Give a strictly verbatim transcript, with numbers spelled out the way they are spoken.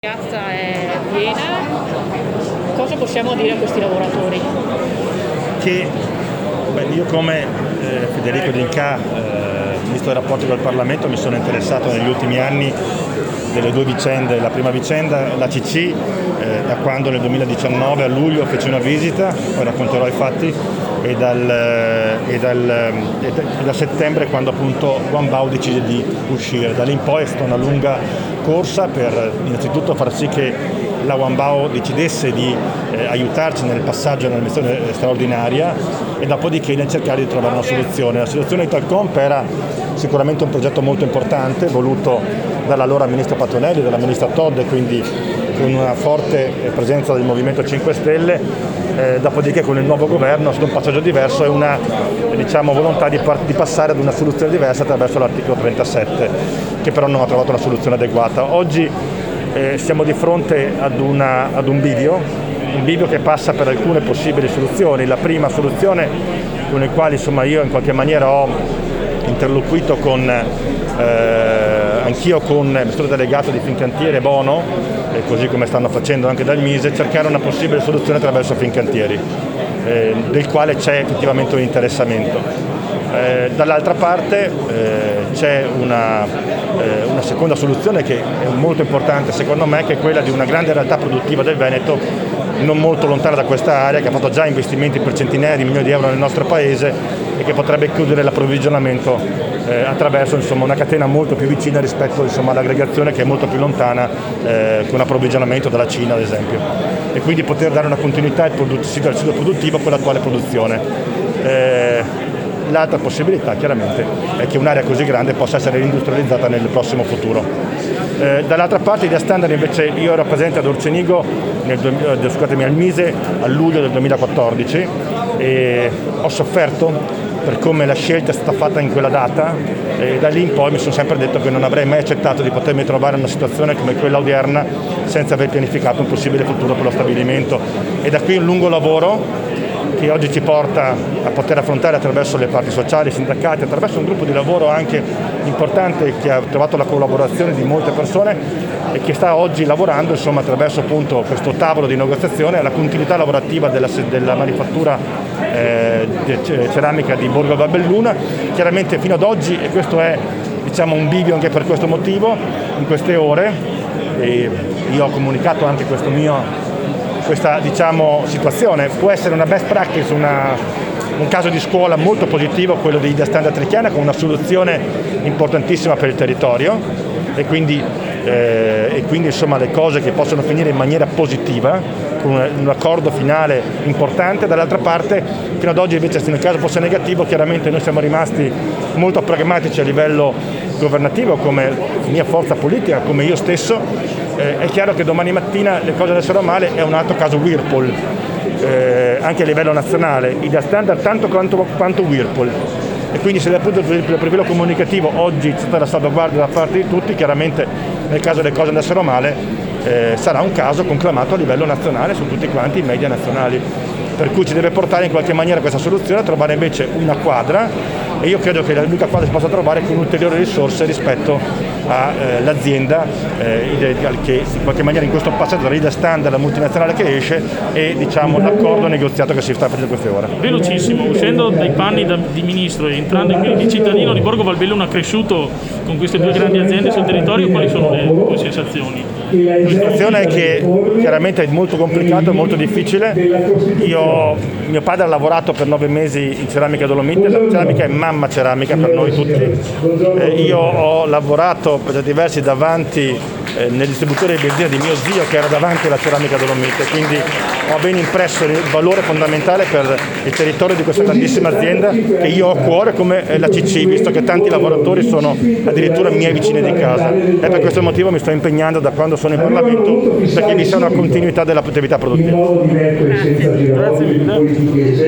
La piazza è piena. Cosa possiamo dire a questi lavoratori? Che beh, io come eh, Federico D'Inca, eh, Ministro dei rapporti col Parlamento, mi sono interessato negli ultimi anni delle due vicende. La prima vicenda, l'A C C, eh, da quando nel duemiladiciannove a luglio fece una visita, poi racconterò i fatti, e dal, e dal, e da settembre quando appunto Guanbao decise di uscire. Da lì in poi è stata una lunga corsa per innanzitutto far sì che la Guanbao decidesse di eh, aiutarci nel passaggio nella missione straordinaria e dopodiché nel cercare di trovare una soluzione. La soluzione di Italcomp era sicuramente un progetto molto importante, voluto dall'allora ministro Patuanelli, dalla ministra Todd, quindi con una forte presenza del Movimento cinque Stelle, eh, dopodiché con il nuovo governo è stato un passaggio diverso e una diciamo, volontà di, par- di passare ad una soluzione diversa attraverso l'articolo trentasette, che però non ha trovato una soluzione adeguata. Oggi Eh, siamo di fronte ad, una, ad un bivio, un bivio che passa per alcune possibili soluzioni. La prima soluzione con la quale insomma, io in qualche maniera ho interloquito con, eh, anch'io con il ministro delegato di Fincantieri Bono, eh, così come stanno facendo anche dal Mise, cercare una possibile soluzione attraverso Fincantieri, eh, del quale c'è effettivamente un interessamento. Eh, dall'altra parte eh, c'è una, eh, una seconda soluzione che è molto importante secondo me, che è quella di una grande realtà produttiva del Veneto non molto lontana da questa area, che ha fatto già investimenti per centinaia di milioni di euro nel nostro paese e che potrebbe chiudere l'approvvigionamento eh, attraverso insomma, una catena molto più vicina rispetto insomma, all'aggregazione che è molto più lontana, eh, con approvvigionamento dalla Cina ad esempio, e quindi poter dare una continuità al sito produttivo con l'attuale produzione. Eh, L'altra possibilità chiaramente è che un'area così grande possa essere industrializzata nel prossimo futuro. Eh, dall'altra parte Idea Standard invece io ero presente ad Orcenigo, nel, eh, scusatemi, al Mise a luglio del duemilaquattordici e ho sofferto per come la scelta è stata fatta in quella data e da lì in poi mi sono sempre detto che non avrei mai accettato di potermi trovare in una situazione come quella odierna senza aver pianificato un possibile futuro per lo stabilimento, e da qui un lungo lavoro che oggi ci porta a poter affrontare attraverso le parti sociali, i sindacati, attraverso un gruppo di lavoro anche importante che ha trovato la collaborazione di molte persone e che sta oggi lavorando insomma, attraverso appunto questo tavolo di negoziazione alla continuità lavorativa della, della manifattura eh, ceramica di Borgo Valbelluna. Chiaramente fino ad oggi, e questo è diciamo, un bivio anche per questo motivo, in queste ore, e io ho comunicato anche questo mio questa diciamo, situazione, può essere una best practice, una, un caso di scuola molto positivo, quello di Idea Standard Trichiana, con una soluzione importantissima per il territorio e quindi, eh, e quindi insomma, le cose che possono finire in maniera positiva, con un, un accordo finale importante. Dall'altra parte, fino ad oggi invece se nel caso fosse negativo, chiaramente noi siamo rimasti molto pragmatici a livello governativo, come mia forza politica, come io stesso. Eh, è chiaro che domani mattina le cose andessero male, è un altro caso Whirlpool, eh, anche a livello nazionale, Idea Standard tanto quanto, quanto Whirlpool, e quindi se dal punto di vista del profilo comunicativo oggi c'è stata la salvaguardia da parte di tutti, chiaramente nel caso le cose andassero male eh, sarà un caso conclamato a livello nazionale su tutti quanti i media nazionali, per cui ci deve portare in qualche maniera questa soluzione a trovare invece una quadra, e io credo che l'unica quadra si possa trovare con ulteriori risorse rispetto all'azienda eh, che in qualche maniera in questo passaggio tra Idea Standard, la multinazionale che esce, e diciamo, l'accordo negoziato che si sta facendo queste ore. Velocissimo, uscendo dai panni da, di ministro e entrando in quelli di cittadino di Borgo Valbelluna, cresciuto con queste due grandi aziende sul territorio, quali sono le tue sensazioni? La situazione è che chiaramente è molto complicato, molto difficile. Io, mio padre ha lavorato per nove mesi in ceramica Dolomite, la ceramica è mamma ceramica per noi tutti. Eh, io ho lavorato per diversi davanti eh, nel distributore di benzina di mio zio che era davanti alla ceramica Dolomite, quindi ho ben impresso il valore fondamentale per il territorio di questa grandissima azienda che io ho a cuore, come la C C, visto che tanti lavoratori sono addirittura miei vicini di casa, e per questo motivo mi sto impegnando da quando sono in Parlamento perché vi sia una continuità dell'attività produttiva. Grazie mille.